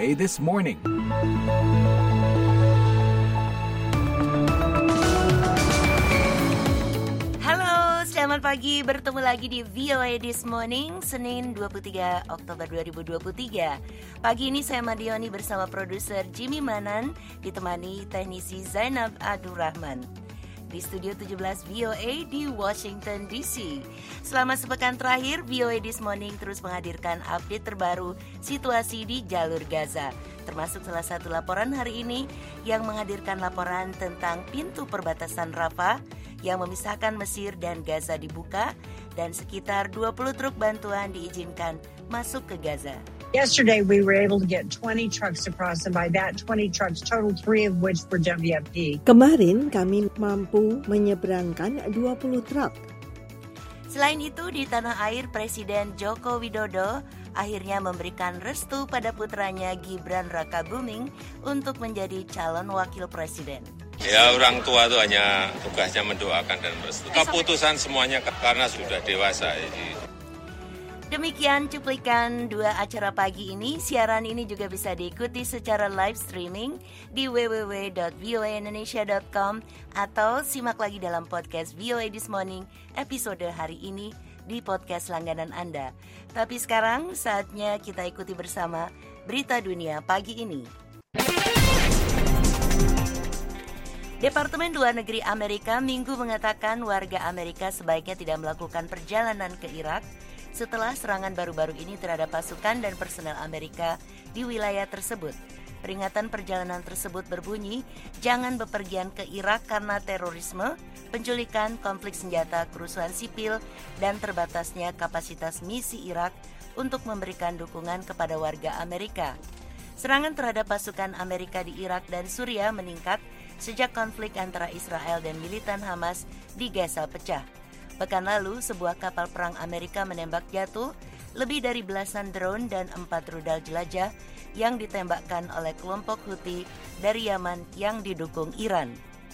VOA This Morning. Halo, selamat pagi. Bertemu lagi di VOA This Morning, Senin 23 Oktober 2023. Pagi ini saya Madioni bersama produser Jimmy Manan, ditemani teknisi Zainab Abdurrahman. Di studio 17 VOA di Washington DC. Selama sepekan terakhir, VOA This Morning terus menghadirkan update terbaru situasi di jalur Gaza. Termasuk salah satu laporan hari ini yang menghadirkan laporan tentang pintu perbatasan Rafah yang memisahkan Mesir dan Gaza dibuka dan sekitar 20 truk bantuan diizinkan masuk ke Gaza. Yesterday, we were able to get 20 trucks across, and by that 20 trucks, total 3 of which were WFP. Kemarin kami mampu menyeberangkan 20 truk. Selain itu, di tanah air Presiden Joko Widodo akhirnya memberikan restu pada putranya Gibran Rakabuming untuk menjadi calon wakil presiden. Ya, orang tua itu hanya tugasnya mendoakan dan merestu. Keputusan semuanya karena sudah dewasa. Demikian cuplikan dua acara pagi ini. Siaran ini juga bisa diikuti secara live streaming di www.voaindonesia.com atau simak lagi dalam podcast VOA This Morning episode hari ini di podcast langganan Anda. Tapi sekarang saatnya kita ikuti bersama berita dunia pagi ini. Departemen Luar Negeri Amerika Minggu mengatakan warga Amerika sebaiknya tidak melakukan perjalanan ke Irak setelah serangan baru-baru ini terhadap pasukan dan personel Amerika di wilayah tersebut. Peringatan perjalanan tersebut berbunyi, jangan bepergian ke Irak karena terorisme, penculikan, konflik senjata, kerusuhan sipil, dan terbatasnya kapasitas misi Irak untuk memberikan dukungan kepada warga Amerika. Serangan terhadap pasukan Amerika di Irak dan Suriah meningkat sejak konflik antara Israel dan militan Hamas di Gaza pecah. Pekan lalu, sebuah kapal perang Amerika menembak jatuh lebih dari belasan drone dan 4 rudal jelajah yang ditembakkan oleh kelompok Houthi dari Yaman yang didukung Iran.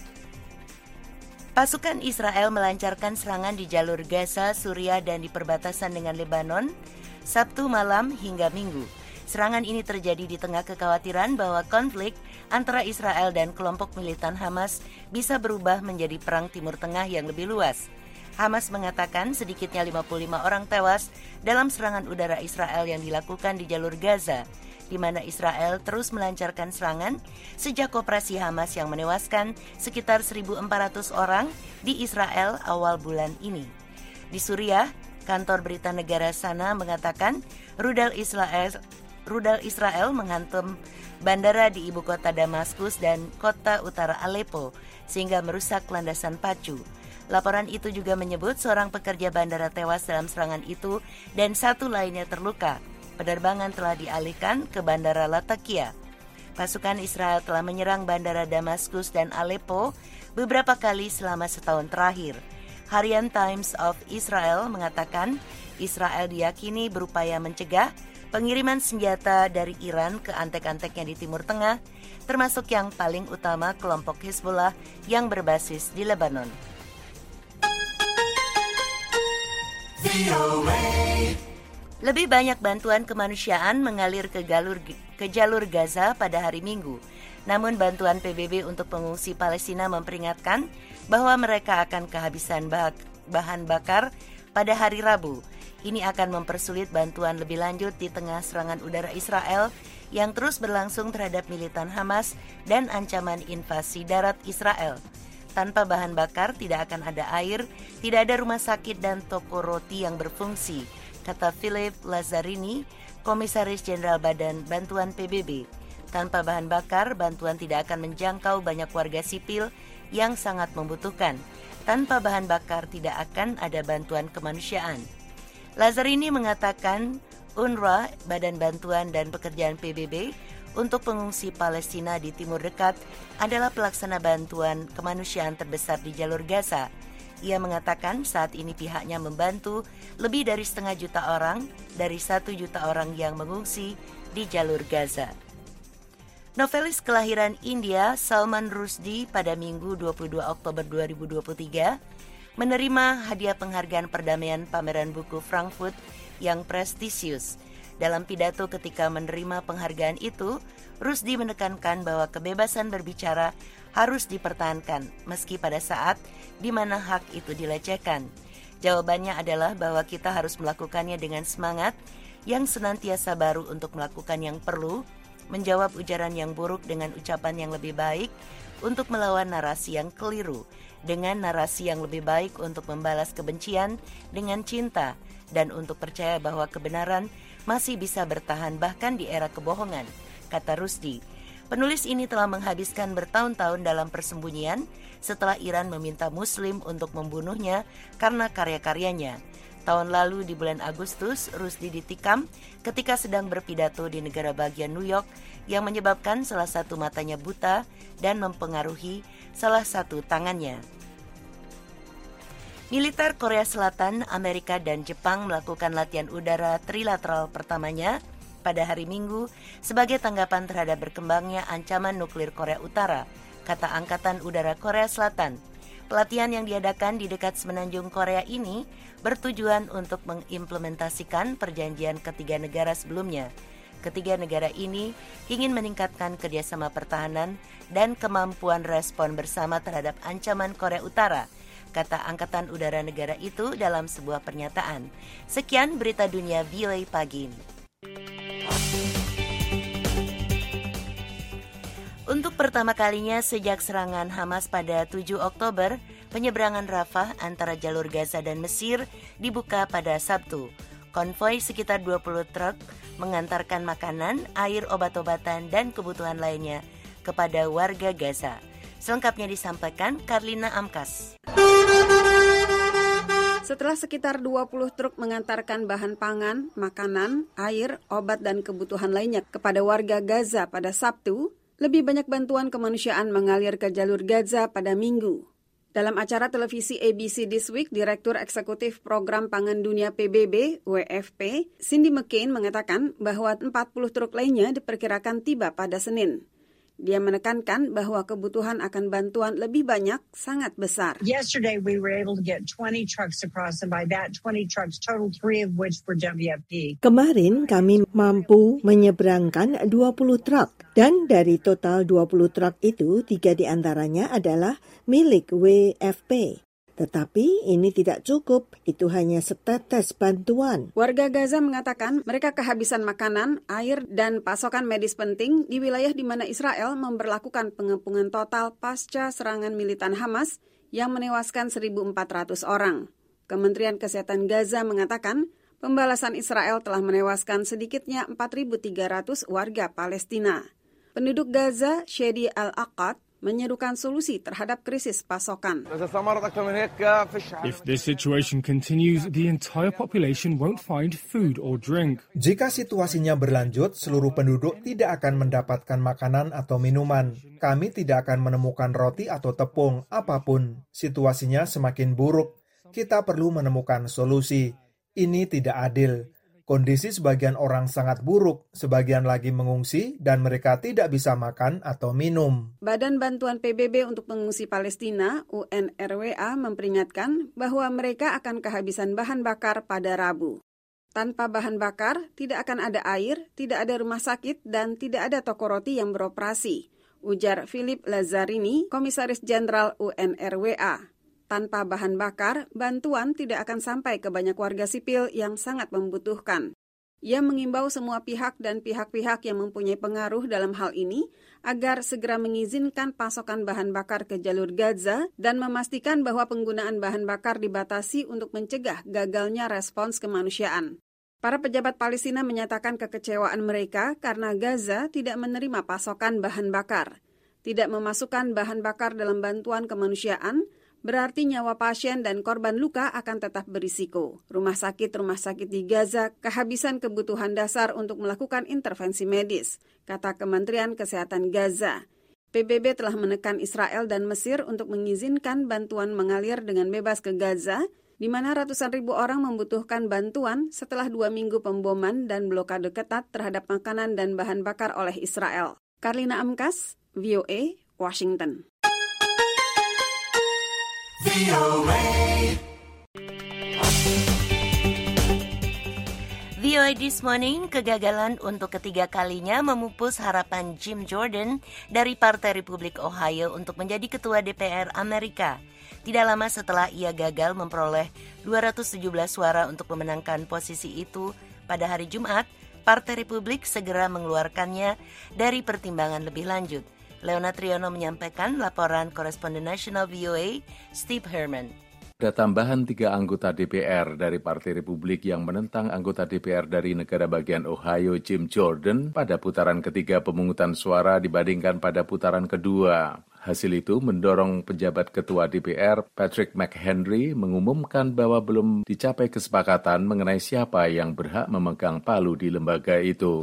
Pasukan Israel melancarkan serangan di jalur Gaza, Suriah, dan di perbatasan dengan Lebanon Sabtu malam hingga Minggu. Serangan ini terjadi di tengah kekhawatiran bahwa konflik antara Israel dan kelompok militan Hamas bisa berubah menjadi perang Timur Tengah yang lebih luas. Hamas mengatakan sedikitnya 55 orang tewas dalam serangan udara Israel yang dilakukan di jalur Gaza, di mana Israel terus melancarkan serangan sejak operasi Hamas yang menewaskan sekitar 1.400 orang di Israel awal bulan ini. Di Suriah, kantor berita negara sana mengatakan rudal Israel menghantam bandara di ibu kota Damaskus dan kota utara Aleppo sehingga merusak landasan pacu. Laporan itu juga menyebut seorang pekerja bandara tewas dalam serangan itu dan satu lainnya terluka. Penerbangan telah dialihkan ke Bandara Latakia. Pasukan Israel telah menyerang bandara Damaskus dan Aleppo beberapa kali selama setahun terakhir. Harian Times of Israel mengatakan Israel diyakini berupaya mencegah pengiriman senjata dari Iran ke antek-anteknya di Timur Tengah, termasuk yang paling utama kelompok Hezbollah yang berbasis di Lebanon. Lebih banyak bantuan kemanusiaan mengalir ke jalur Gaza pada hari Minggu. Namun bantuan PBB untuk pengungsi Palestina memperingatkan bahwa mereka akan kehabisan bahan bakar pada hari Rabu. Ini akan mempersulit bantuan lebih lanjut di tengah serangan udara Israel yang terus berlangsung terhadap militan Hamas dan ancaman invasi darat Israel. Tanpa bahan bakar tidak akan ada air, tidak ada rumah sakit dan toko roti yang berfungsi, kata Philip Lazzarini, Komisaris Jenderal Badan Bantuan PBB. Tanpa bahan bakar, bantuan tidak akan menjangkau banyak warga sipil yang sangat membutuhkan. Tanpa bahan bakar tidak akan ada bantuan kemanusiaan. Lazzarini mengatakan UNRWA, Badan Bantuan dan Pekerjaan PBB, untuk pengungsi Palestina di Timur Dekat adalah pelaksana bantuan kemanusiaan terbesar di jalur Gaza. Ia mengatakan saat ini pihaknya membantu lebih dari 500 juta orang dari 1 juta orang yang mengungsi di jalur Gaza. Novelis kelahiran India Salman Rushdie pada Minggu 22 Oktober 2023 menerima hadiah penghargaan perdamaian pameran buku Frankfurt yang prestisius. Dalam pidato ketika menerima penghargaan itu, Rusdi menekankan bahwa kebebasan berbicara harus dipertahankan meski pada saat di mana hak itu dilecehkan. Jawabannya adalah bahwa kita harus melakukannya dengan semangat yang senantiasa baru untuk melakukan yang perlu, menjawab ujaran yang buruk dengan ucapan yang lebih baik, untuk melawan narasi yang keliru dengan narasi yang lebih baik, untuk membalas kebencian dengan cinta, dan untuk percaya bahwa kebenaran masih bisa bertahan bahkan di era kebohongan, kata Rusdi. Penulis ini telah menghabiskan bertahun-tahun dalam persembunyian setelah Iran meminta Muslim untuk membunuhnya karena karya-karyanya. Tahun lalu di bulan Agustus, Rusdi ditikam ketika sedang berpidato di negara bagian New York yang menyebabkan salah satu matanya buta dan mempengaruhi salah satu tangannya. Militer Korea Selatan, Amerika, dan Jepang melakukan latihan udara trilateral pertamanya pada hari Minggu sebagai tanggapan terhadap berkembangnya ancaman nuklir Korea Utara, kata Angkatan Udara Korea Selatan. Pelatihan yang diadakan di dekat semenanjung Korea ini bertujuan untuk mengimplementasikan perjanjian ketiga negara sebelumnya. Ketiga negara ini ingin meningkatkan kerjasama pertahanan dan kemampuan respon bersama terhadap ancaman Korea Utara, kata Angkatan Udara negara itu dalam sebuah pernyataan. Sekian berita dunia VOA pagi ini. Untuk pertama kalinya sejak serangan Hamas pada 7 Oktober, penyeberangan Rafah antara jalur Gaza dan Mesir dibuka pada Sabtu. Konvoi sekitar 20 truk mengantarkan makanan, air, obat-obatan, dan kebutuhan lainnya kepada warga Gaza. Selengkapnya disampaikan Karlina Amkas. Setelah sekitar 20 truk mengantarkan bahan pangan, makanan, air, obat, dan kebutuhan lainnya kepada warga Gaza pada Sabtu, lebih banyak bantuan kemanusiaan mengalir ke jalur Gaza pada Minggu. Dalam acara televisi ABC This Week, Direktur Eksekutif Program Pangan Dunia PBB, WFP, Cindy McCain mengatakan bahwa 40 truk lainnya diperkirakan tiba pada Senin. Dia menekankan bahwa kebutuhan akan bantuan lebih banyak sangat besar. Yesterday we were able to get 20 trucks across, and by that 20 trucks total, 3 of which were WFP. Kemarin kami mampu menyeberangkan 20 truk dan dari total 20 truk itu 3 diantaranya adalah milik WFP. Tetapi ini tidak cukup, itu hanya setetes bantuan. Warga Gaza mengatakan mereka kehabisan makanan, air, dan pasokan medis penting di wilayah di mana Israel memberlakukan pengepungan total pasca serangan militan Hamas yang menewaskan 1.400 orang. Kementerian Kesehatan Gaza mengatakan pembalasan Israel telah menewaskan sedikitnya 4.300 warga Palestina. Penduduk Gaza, Shadi Al-Aqad, menyerukan solusi terhadap krisis pasokan. If this situation continues, the entire population won't find food or drink. Jika situasinya berlanjut, seluruh penduduk tidak akan mendapatkan makanan atau minuman. Kami tidak akan menemukan roti atau tepung, apapun. Situasinya semakin buruk. Kita perlu menemukan solusi. Ini tidak adil. Kondisi sebagian orang sangat buruk, sebagian lagi mengungsi, dan mereka tidak bisa makan atau minum. Badan Bantuan PBB untuk Pengungsi Palestina, UNRWA, memperingatkan bahwa mereka akan kehabisan bahan bakar pada Rabu. Tanpa bahan bakar, tidak akan ada air, tidak ada rumah sakit, dan tidak ada toko roti yang beroperasi, ujar Philip Lazzarini, Komisaris Jenderal UNRWA. Tanpa bahan bakar, bantuan tidak akan sampai ke banyak warga sipil yang sangat membutuhkan. Ia mengimbau semua pihak dan pihak-pihak yang mempunyai pengaruh dalam hal ini agar segera mengizinkan pasokan bahan bakar ke jalur Gaza dan memastikan bahwa penggunaan bahan bakar dibatasi untuk mencegah gagalnya respons kemanusiaan. Para pejabat Palestina menyatakan kekecewaan mereka karena Gaza tidak menerima pasokan bahan bakar. Tidak memasukkan bahan bakar dalam bantuan kemanusiaan berarti nyawa pasien dan korban luka akan tetap berisiko. Rumah sakit di Gaza kehabisan kebutuhan dasar untuk melakukan intervensi medis, kata Kementerian Kesehatan Gaza. PBB telah menekan Israel dan Mesir untuk mengizinkan bantuan mengalir dengan bebas ke Gaza, di mana ratusan ribu orang membutuhkan bantuan setelah 2 minggu pemboman dan blokade ketat terhadap makanan dan bahan bakar oleh Israel. Karlina Amkas, VOA, Washington. VOA This Morning, kegagalan untuk ketiga kalinya memupus harapan Jim Jordan dari Partai Republik Ohio untuk menjadi ketua DPR Amerika. Tidak lama setelah ia gagal memperoleh 217 suara untuk memenangkan posisi itu pada hari Jumat, Partai Republik segera mengeluarkannya dari pertimbangan lebih lanjut. Leona Triono menyampaikan laporan koresponden nasional VOA, Steve Herman. Ada tambahan 3 anggota DPR dari Partai Republik yang menentang anggota DPR dari negara bagian Ohio Jim Jordan pada putaran ketiga pemungutan suara dibandingkan pada putaran kedua. Hasil itu mendorong penjabat ketua DPR Patrick McHenry mengumumkan bahwa belum dicapai kesepakatan mengenai siapa yang berhak memegang palu di lembaga itu.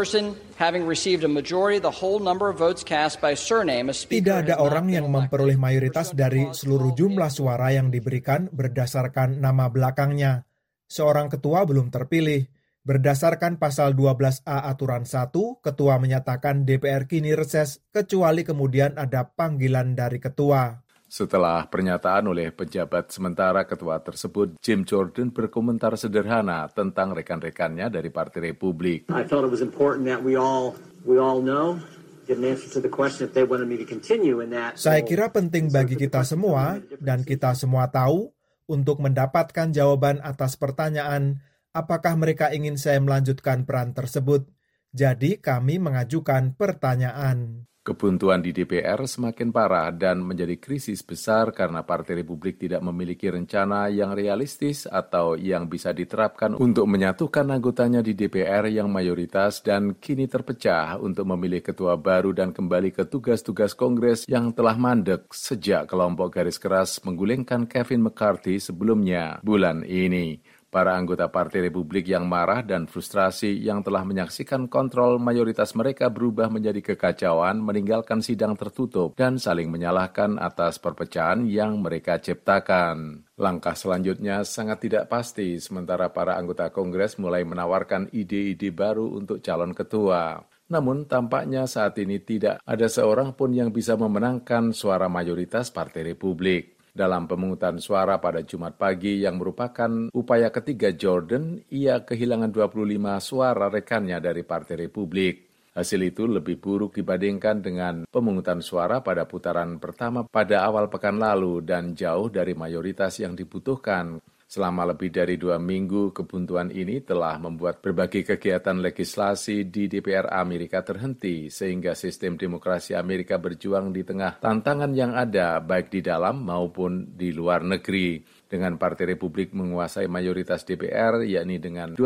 Tidak ada orang yang memperoleh mayoritas dari seluruh jumlah suara yang diberikan berdasarkan nama belakangnya. Seorang ketua belum terpilih. Berdasarkan pasal 12A aturan 1, ketua menyatakan DPR kini reses kecuali kemudian ada panggilan dari ketua. Setelah pernyataan oleh pejabat sementara ketua tersebut, Jim Jordan berkomentar sederhana tentang rekan-rekannya dari Partai Republik. I thought it was important that we all know. Saya kira penting bagi kita semua dan kita semua tahu untuk mendapatkan jawaban atas pertanyaan apakah mereka ingin saya melanjutkan peran tersebut? Jadi kami mengajukan pertanyaan. Kebuntuan di DPR semakin parah dan menjadi krisis besar karena Partai Republik tidak memiliki rencana yang realistis atau yang bisa diterapkan untuk menyatukan anggotanya di DPR yang mayoritas dan kini terpecah untuk memilih ketua baru dan kembali ke tugas-tugas Kongres yang telah mandek sejak kelompok garis keras menggulingkan Kevin McCarthy sebelumnya bulan ini. Para anggota Partai Republik yang marah dan frustrasi yang telah menyaksikan kontrol mayoritas mereka berubah menjadi kekacauan, meninggalkan sidang tertutup, dan saling menyalahkan atas perpecahan yang mereka ciptakan. Langkah selanjutnya sangat tidak pasti, sementara para anggota Kongres mulai menawarkan ide-ide baru untuk calon ketua. Namun tampaknya saat ini tidak ada seorang pun yang bisa memenangkan suara mayoritas Partai Republik. Dalam pemungutan suara pada Jumat pagi yang merupakan upaya ketiga Jordan, ia kehilangan 25 suara rekannya dari Partai Republik. Hasil itu lebih buruk dibandingkan dengan pemungutan suara pada putaran pertama pada awal pekan lalu dan jauh dari mayoritas yang dibutuhkan. Selama lebih dari 2 minggu, kebuntuan ini telah membuat berbagai kegiatan legislasi di DPR Amerika terhenti, sehingga sistem demokrasi Amerika berjuang di tengah tantangan yang ada, baik di dalam maupun di luar negeri. Dengan Partai Republik menguasai mayoritas DPR, yakni dengan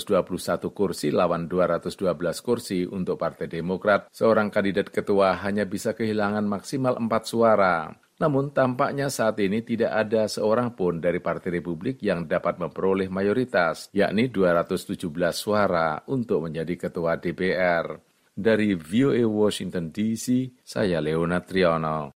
221 kursi lawan 212 kursi untuk Partai Demokrat, seorang kandidat ketua hanya bisa kehilangan maksimal 4 suara. Namun tampaknya saat ini tidak ada seorang pun dari Partai Republik yang dapat memperoleh mayoritas, yakni 217 suara untuk menjadi ketua DPR. Dari VOA Washington DC, saya Leona Triono.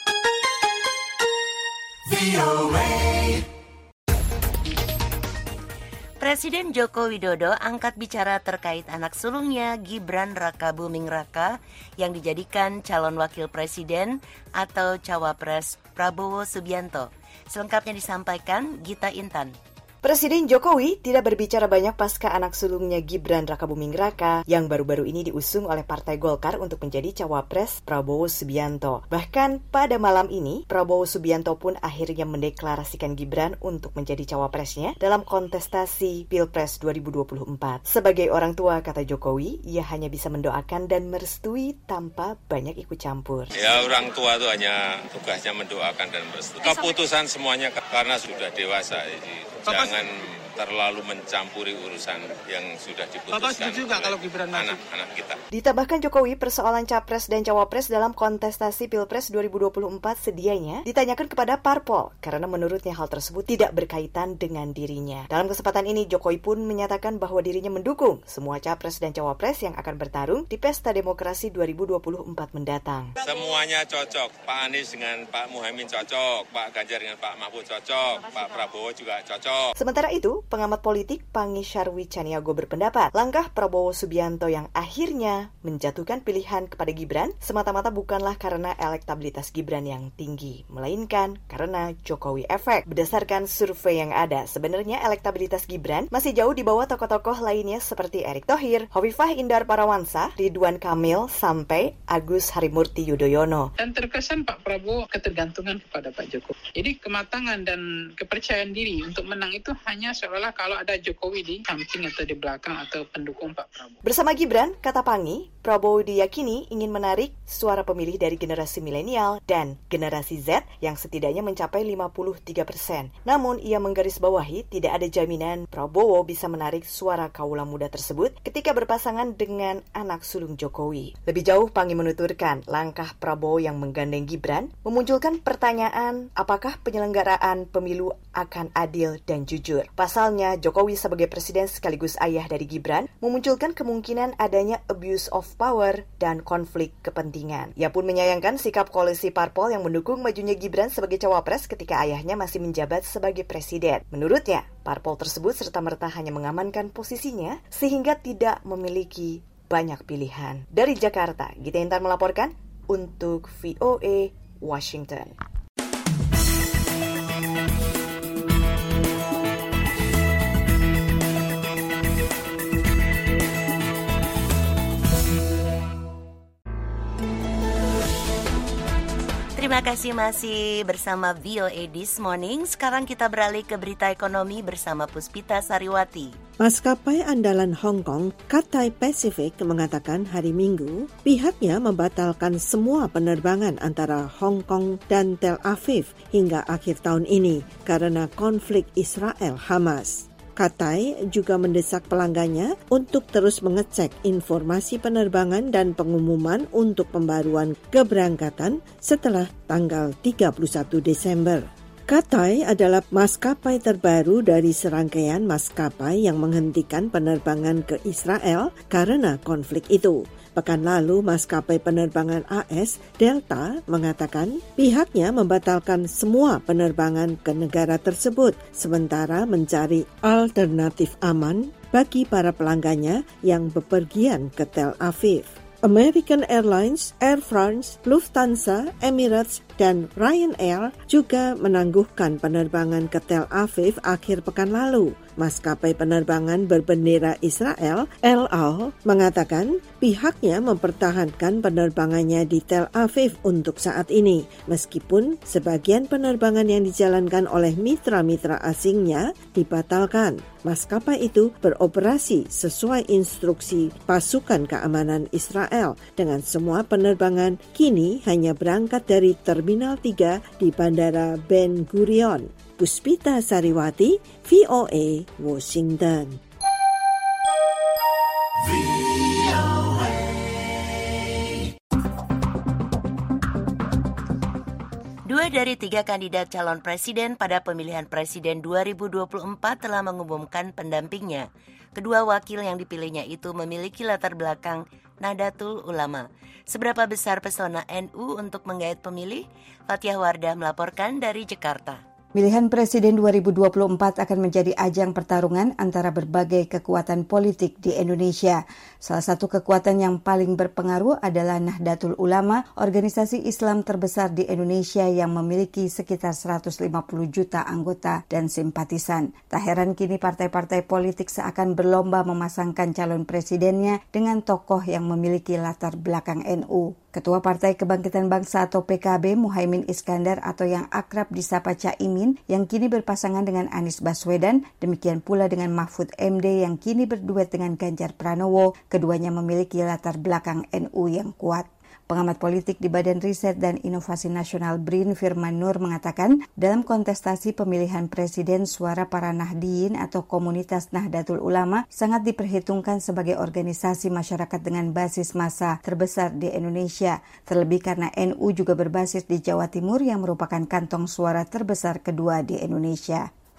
Presiden Joko Widodo angkat bicara terkait anak sulungnya Gibran Rakabuming Raka yang dijadikan calon wakil presiden atau cawapres Prabowo Subianto. Selengkapnya disampaikan Gita Intan. Presiden Jokowi tidak berbicara banyak pasca anak sulungnya Gibran Rakabuming Raka yang baru-baru ini diusung oleh Partai Golkar untuk menjadi cawapres Prabowo Subianto. Bahkan pada malam ini, Prabowo Subianto pun akhirnya mendeklarasikan Gibran untuk menjadi cawapresnya dalam kontestasi Pilpres 2024. Sebagai orang tua, kata Jokowi, ia hanya bisa mendoakan dan merestui tanpa banyak ikut campur. Ya, orang tua itu hanya tugasnya mendoakan dan merestui. Keputusan semuanya karena sudah dewasa, jadi jangan terlalu mencampuri urusan yang sudah diputuskan oleh anak-anak kita. Ditambahkan Jokowi, persoalan capres dan cawapres dalam kontestasi Pilpres 2024 sedianya ditanyakan kepada parpol karena menurutnya hal tersebut tidak berkaitan dengan dirinya. Dalam kesempatan ini, Jokowi pun menyatakan bahwa dirinya mendukung semua capres dan cawapres yang akan bertarung di Pesta Demokrasi 2024 mendatang. Semuanya cocok. Pak Anies dengan Pak Muhaimin cocok, Pak Ganjar dengan Pak Mahfud cocok, Pak Prabowo juga cocok. Sementara itu, pengamat politik Pangi Syarwi Caniago berpendapat langkah Prabowo Subianto yang akhirnya menjatuhkan pilihan kepada Gibran semata-mata bukanlah karena elektabilitas Gibran yang tinggi, melainkan karena Jokowi efek. Berdasarkan survei yang ada, sebenarnya elektabilitas Gibran masih jauh di bawah tokoh-tokoh lainnya seperti Erick Thohir, Hovifah Indar Parawansa, Ridwan Kamil, sampai Agus Harimurti Yudhoyono. Dan terkesan Pak Prabowo ketergantungan kepada Pak Jokowi. Jadi kematangan dan kepercayaan diri untuk menang itu hanya seolah kalau ada Jokowi di samping atau di belakang atau pendukung Pak Prabowo. Bersama Gibran, kata Pangi, Prabowo diyakini ingin menarik suara pemilih dari generasi milenial dan generasi Z yang setidaknya mencapai 53%. Namun ia menggarisbawahi tidak ada jaminan Prabowo bisa menarik suara kaula muda tersebut ketika berpasangan dengan anak sulung Jokowi. Lebih jauh, Pangi menuturkan langkah Prabowo yang menggandeng Gibran memunculkan pertanyaan apakah penyelenggaraan pemilu akan adil dan jujur. Pasalnya, Jokowi sebagai presiden sekaligus ayah dari Gibran memunculkan kemungkinan adanya abuse of power dan konflik kepentingan. Ia pun menyayangkan sikap koalisi parpol yang mendukung majunya Gibran sebagai cawapres ketika ayahnya masih menjabat sebagai presiden. Menurutnya, parpol tersebut serta-merta hanya mengamankan posisinya sehingga tidak memiliki banyak pilihan. Dari Jakarta, Gita Intan melaporkan untuk VOA Washington. Terima kasih masih bersama VOA This Morning. Sekarang kita beralih ke berita ekonomi bersama Puspita Sariwati. Maskapai andalan Hong Kong, Cathay Pacific, mengatakan hari Minggu pihaknya membatalkan semua penerbangan antara Hong Kong dan Tel Aviv hingga akhir tahun ini karena konflik Israel-Hamas. Cathay juga mendesak pelanggannya untuk terus mengecek informasi penerbangan dan pengumuman untuk pembaruan keberangkatan setelah tanggal 31 Desember. Cathay adalah maskapai terbaru dari serangkaian maskapai yang menghentikan penerbangan ke Israel karena konflik itu. Pekan lalu, maskapai penerbangan AS Delta mengatakan pihaknya membatalkan semua penerbangan ke negara tersebut sementara mencari alternatif aman bagi para pelanggannya yang bepergian ke Tel Aviv. American Airlines, Air France, Lufthansa, Emirates, dan Ryanair juga menangguhkan penerbangan ke Tel Aviv akhir pekan lalu. Maskapai penerbangan berbendera Israel, El Al, mengatakan pihaknya mempertahankan penerbangannya di Tel Aviv untuk saat ini, meskipun sebagian penerbangan yang dijalankan oleh mitra-mitra asingnya dibatalkan. Maskapai itu beroperasi sesuai instruksi pasukan keamanan Israel dengan semua penerbangan kini hanya berangkat dari Terminal 3 di Bandara Ben Gurion. Puspita Sariwati, VOA, Washington. Dua dari 3 kandidat calon presiden pada pemilihan presiden 2024 telah mengumumkan pendampingnya. Kedua wakil yang dipilihnya itu memiliki latar belakang Nahdlatul Ulama. Seberapa besar pesona NU untuk menggait pemilih? Fathia Wardah melaporkan dari Jakarta. Pemilihan Presiden 2024 akan menjadi ajang pertarungan antara berbagai kekuatan politik di Indonesia. Salah satu kekuatan yang paling berpengaruh adalah Nahdlatul Ulama, organisasi Islam terbesar di Indonesia yang memiliki sekitar 150 juta anggota dan simpatisan. Tak heran kini partai-partai politik seakan berlomba memasangkan calon presidennya dengan tokoh yang memiliki latar belakang NU. Ketua Partai Kebangkitan Bangsa atau PKB Muhaimin Iskandar atau yang akrab disapa Caimin yang kini berpasangan dengan Anies Baswedan, demikian pula dengan Mahfud MD yang kini berduet dengan Ganjar Pranowo, keduanya memiliki latar belakang NU yang kuat. Pengamat politik di Badan Riset dan Inovasi Nasional BRIN Firman Nur mengatakan, dalam kontestasi pemilihan presiden suara para Nahdiyin atau komunitas Nahdlatul Ulama sangat diperhitungkan sebagai organisasi masyarakat dengan basis massa terbesar di Indonesia, terlebih karena NU juga berbasis di Jawa Timur yang merupakan kantong suara terbesar kedua di Indonesia.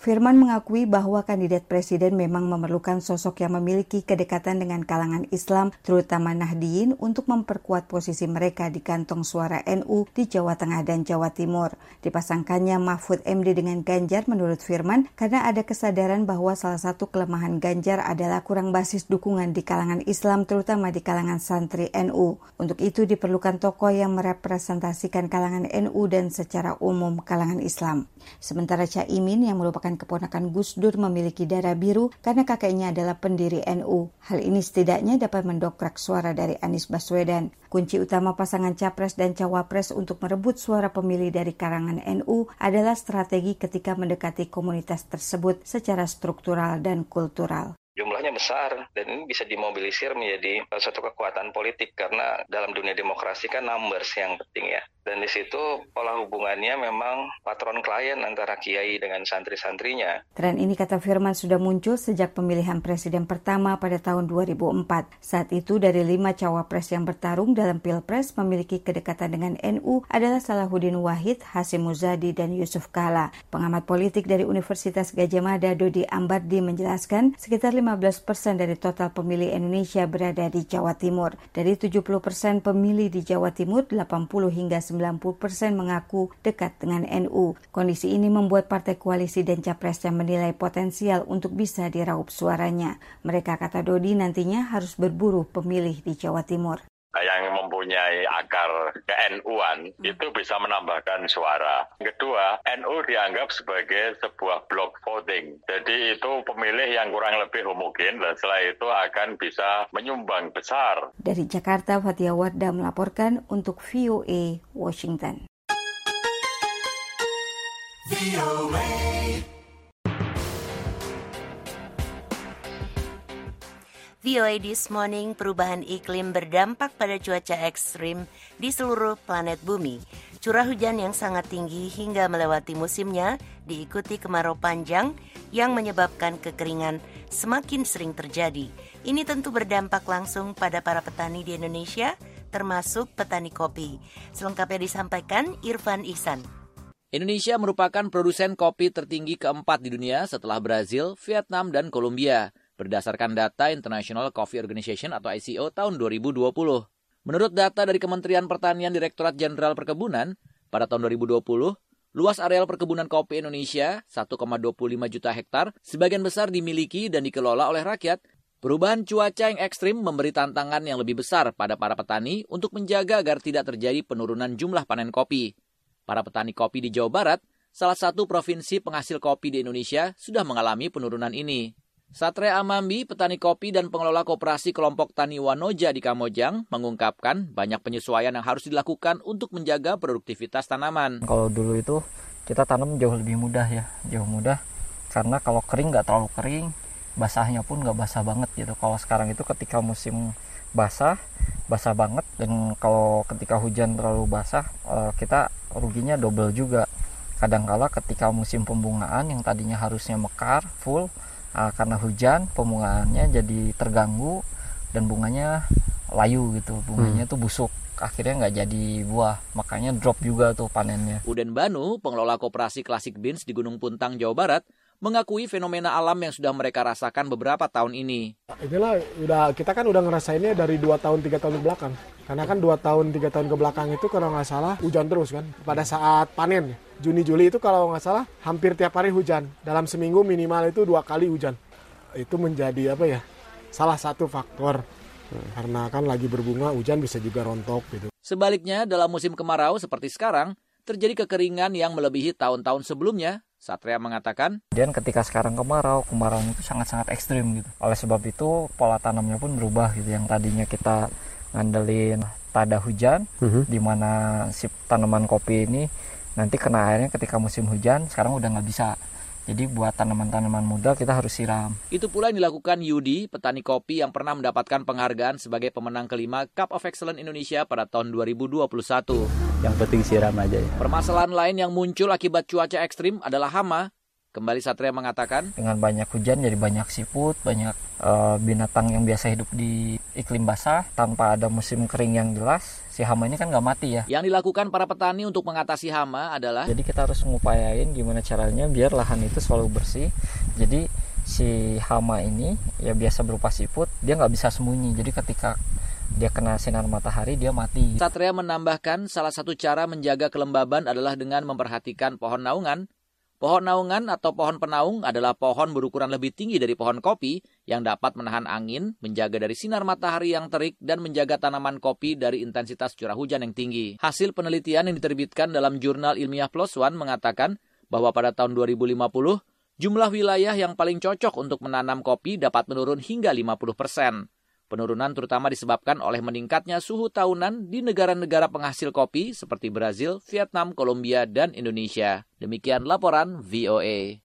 Firman mengakui bahwa kandidat presiden memang memerlukan sosok yang memiliki kedekatan dengan kalangan Islam, terutama Nahdliyin, untuk memperkuat posisi mereka di kantong suara NU di Jawa Tengah dan Jawa Timur. Dipasangkannya Mahfud MD dengan Ganjar menurut Firman karena ada kesadaran bahwa salah satu kelemahan Ganjar adalah kurang basis dukungan di kalangan Islam, terutama di kalangan santri NU. Untuk itu diperlukan tokoh yang merepresentasikan kalangan NU dan secara umum kalangan Islam. Sementara Caimin yang merupakan keponakan Gus Dur memiliki darah biru karena kakeknya adalah pendiri NU. Hal ini setidaknya dapat mendongkrak suara dari Anies Baswedan. Kunci utama pasangan Capres dan Cawapres untuk merebut suara pemilih dari kalangan NU adalah strategi ketika mendekati komunitas tersebut secara struktural dan kultural. Jumlahnya besar dan ini bisa dimobilisir menjadi suatu kekuatan politik karena dalam dunia demokrasi kan numbers yang penting ya. Dan di situ pola hubungannya memang patron klien antara kiai dengan santri-santrinya. Tren ini kata Firman sudah muncul sejak pemilihan presiden pertama pada tahun 2004. Saat itu dari 5 cawapres yang bertarung dalam Pilpres memiliki kedekatan dengan NU adalah Salahuddin Wahid, Hasyim Muzadi, dan Yusuf Kala. Pengamat politik dari Universitas Gadjah Mada Dodi Ambardi menjelaskan sekitar 15% dari total pemilih Indonesia berada di Jawa Timur. Dari 70% pemilih di Jawa Timur, 80 hingga 90% mengaku dekat dengan NU. Kondisi ini membuat partai koalisi dan capresnya menilai potensial untuk bisa diraup suaranya. Mereka, kata Dodi, nantinya harus berburu pemilih di Jawa Timur. Yang mempunyai akar ke-NU-an itu bisa menambahkan suara. Kedua, NU dianggap sebagai sebuah block voting. Jadi itu pemilih yang kurang lebih homogen dan setelah itu akan bisa menyumbang besar. Dari Jakarta, Fathia Wardah melaporkan untuk VOA Washington. VOA This Morning, perubahan iklim berdampak pada cuaca ekstrim di seluruh planet bumi. Curah hujan yang sangat tinggi hingga melewati musimnya diikuti kemarau panjang yang menyebabkan kekeringan semakin sering terjadi. Ini tentu berdampak langsung pada para petani di Indonesia, termasuk petani kopi. Selengkapnya disampaikan Irfan Ihsan. Indonesia merupakan produsen kopi tertinggi keempat di dunia setelah Brazil, Vietnam, dan Kolombia, berdasarkan data International Coffee Organization atau ICO tahun 2020. Menurut data dari Kementerian Pertanian Direktorat Jenderal Perkebunan, pada tahun 2020, luas areal perkebunan kopi Indonesia 1,25 juta hektar, sebagian besar dimiliki dan dikelola oleh rakyat. Perubahan cuaca yang ekstrim memberi tantangan yang lebih besar pada para petani untuk menjaga agar tidak terjadi penurunan jumlah panen kopi. Para petani kopi di Jawa Barat, salah satu provinsi penghasil kopi di Indonesia, sudah mengalami penurunan ini. Satria Amambi, petani kopi dan pengelola koperasi kelompok tani Wanoja di Kamojang, mengungkapkan banyak penyesuaian yang harus dilakukan untuk menjaga produktivitas tanaman. Kalau dulu itu kita tanam jauh lebih mudah ya, jauh mudah. Karena kalau kering nggak terlalu kering, basahnya pun nggak basah banget gitu. Kalau sekarang itu ketika musim basah banget. Dan kalau ketika hujan terlalu basah, kita ruginya double juga. Kadangkala ketika musim pembungaan yang tadinya harusnya mekar, full, karena hujan pembungaannya jadi terganggu dan bunganya layu gitu, bunganya tuh busuk, akhirnya nggak jadi buah, makanya drop juga tuh panennya. Uden Banu, pengelola koperasi Classic Beans di Gunung Puntang, Jawa Barat, mengakui fenomena alam yang sudah mereka rasakan beberapa tahun ini. Inilah kita kan udah ngerasainnya dari 2 tahun 3 tahun ke belakang. Karena kan 2 tahun 3 tahun ke belakang itu kalau nggak salah hujan terus kan. Pada saat panen Juni-Juli itu kalau nggak salah hampir tiap hari hujan. Dalam seminggu minimal itu 2 kali hujan. Itu menjadi salah satu faktor. Karena kan lagi berbunga, hujan bisa juga rontok gitu. Sebaliknya, dalam musim kemarau seperti sekarang, terjadi kekeringan yang melebihi tahun-tahun sebelumnya. Satria mengatakan, dan ketika sekarang kemarau itu sangat-sangat ekstrim gitu. Oleh sebab itu pola tanamnya pun berubah gitu. Yang tadinya kita ngandelin tada hujan, di mana si tanaman kopi ini nanti kena airnya ketika musim hujan, sekarang udah nggak bisa. Jadi buat tanaman-tanaman muda kita harus siram. Itu pula yang dilakukan Yudi, petani kopi yang pernah mendapatkan penghargaan sebagai pemenang kelima Cup of Excellence Indonesia pada tahun 2021. Yang penting siram aja ya. Permasalahan lain yang muncul akibat cuaca ekstrim adalah hama. Kembali Satria mengatakan, dengan banyak hujan jadi banyak siput, banyak binatang yang biasa hidup di iklim basah tanpa ada musim kering yang jelas, si hama ini kan nggak mati ya. Yang dilakukan para petani untuk mengatasi hama adalah, jadi kita harus ngupayain gimana caranya biar lahan itu selalu bersih. Jadi si hama ini ya biasa berupa siput, dia nggak bisa sembunyi. Jadi ketika dia kena sinar matahari, dia mati. Satria menambahkan salah satu cara menjaga kelembaban adalah dengan memperhatikan pohon naungan. Pohon naungan atau pohon penaung adalah pohon berukuran lebih tinggi dari pohon kopi yang dapat menahan angin, menjaga dari sinar matahari yang terik, dan menjaga tanaman kopi dari intensitas curah hujan yang tinggi. Hasil penelitian yang diterbitkan dalam jurnal ilmiah PLOS ONE mengatakan bahwa pada tahun 2050, jumlah wilayah yang paling cocok untuk menanam kopi dapat menurun hingga 50%. Penurunan terutama disebabkan oleh meningkatnya suhu tahunan di negara-negara penghasil kopi seperti Brazil, Vietnam, Kolombia, dan Indonesia. Demikian laporan VOA.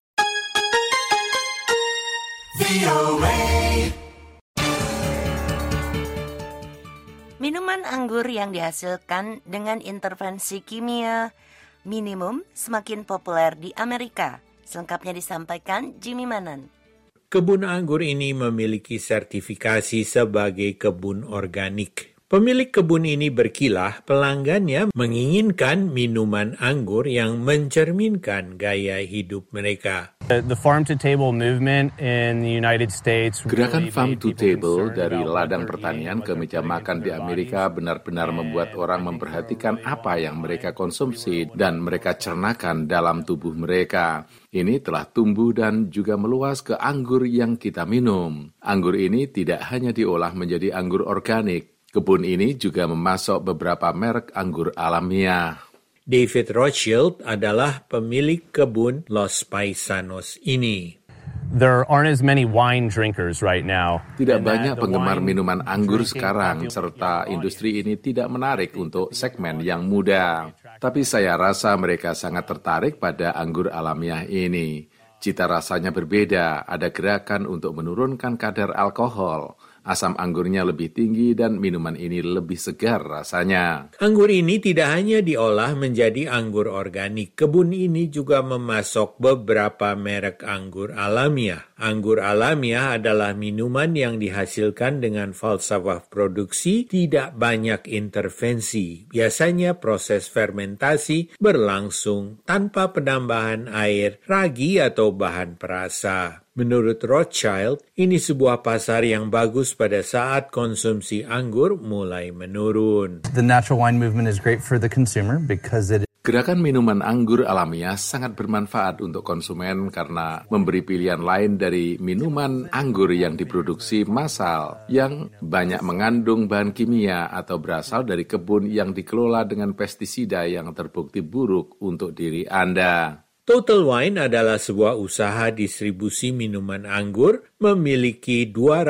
Minuman anggur yang dihasilkan dengan intervensi kimia minimum semakin populer di Amerika. Selengkapnya disampaikan Jimmy Manan. Kebun anggur ini memiliki sertifikasi sebagai kebun organik. Pemilik kebun ini berkilah pelanggannya menginginkan minuman anggur yang mencerminkan gaya hidup mereka. The farm to table movement in the United States. Gerakan farm to table dari ladang pertanian ke meja makan di Amerika benar-benar membuat orang memperhatikan apa yang mereka konsumsi dan mereka cernakan dalam tubuh mereka. Ini telah tumbuh dan juga meluas ke anggur yang kita minum. Anggur ini tidak hanya diolah menjadi anggur organik. Kebun ini juga memasok beberapa merek anggur alamiah. David Rothschild adalah pemilik kebun Los Paisanos ini. There aren't as many wine drinkers right now. Tidak banyak penggemar minuman anggur sekarang, serta industri ini tidak menarik untuk segmen yang muda. Tapi saya rasa mereka sangat tertarik pada anggur alamiah ini. Cita rasanya berbeda, ada gerakan untuk menurunkan kadar alkohol. Asam anggurnya lebih tinggi dan minuman ini lebih segar rasanya. Anggur ini tidak hanya diolah menjadi anggur organik. Kebun ini juga memasok beberapa merek anggur alamiah. Anggur alamiah adalah minuman yang dihasilkan dengan falsafah produksi tidak banyak intervensi. Biasanya proses fermentasi berlangsung tanpa penambahan air, ragi atau bahan perasa. Menurut Rothschild, ini sebuah pasar yang bagus pada saat konsumsi anggur mulai menurun. The natural wine movement is great for the consumer because it Gerakan minuman anggur alamiah sangat bermanfaat untuk konsumen karena memberi pilihan lain dari minuman anggur yang diproduksi massal yang banyak mengandung bahan kimia atau berasal dari kebun yang dikelola dengan pestisida yang terbukti buruk untuk diri Anda. Total Wine adalah sebuah usaha distribusi minuman anggur, memiliki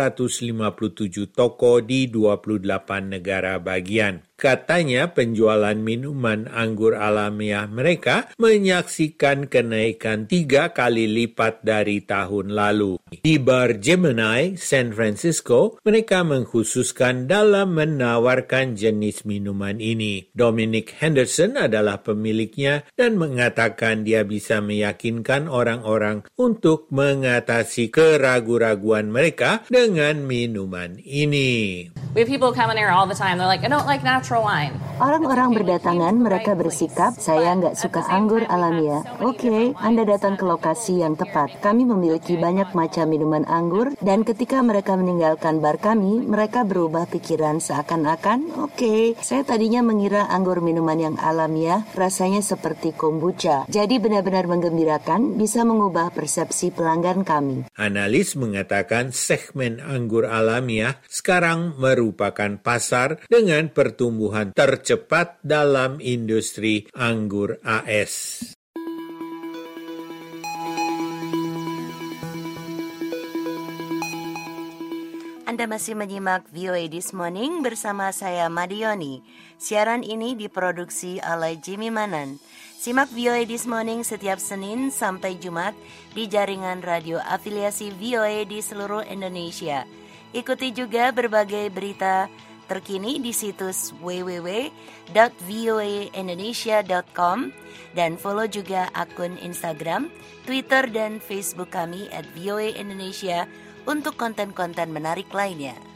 257 toko di 28 negara bagian. Katanya penjualan minuman anggur alamiah mereka menyaksikan kenaikan 3 kali lipat dari tahun lalu. Di bar Gemini, San Francisco, mereka mengkhususkan dalam menawarkan jenis minuman ini. Dominic Henderson adalah pemiliknya dan mengatakan dia bisa meyakinkan orang-orang untuk mengatasi keraguan-raguan mereka dengan minuman ini. We have people coming here all the time. They're like, I don't like natural wine. Orang-orang berdatangan, mereka bersikap, saya nggak suka anggur alamiah. Oke, Anda datang ke lokasi yang tepat. Kami memiliki banyak macam minuman anggur, dan ketika mereka meninggalkan bar kami, mereka berubah pikiran seakan-akan, oke, saya tadinya mengira anggur minuman yang alamiah rasanya seperti kombucha. Jadi benar-benar menggembirakan, bisa mengubah persepsi pelanggan kami. Analis mengatakan segmen anggur alamiah sekarang merupakan pasar dengan pertumbuhan tercepat dalam industri anggur AS. Anda masih menyimak VOA This Morning bersama saya Madioni. Siaran ini diproduksi oleh Jimmy Manan. Simak VOA This Morning setiap Senin sampai Jumat di jaringan radio afiliasi VOA di seluruh Indonesia. Ikuti juga berbagai berita terkini di situs www.voaindonesia.com dan follow juga akun Instagram, Twitter, dan Facebook kami @VOA Indonesia untuk konten-konten menarik lainnya.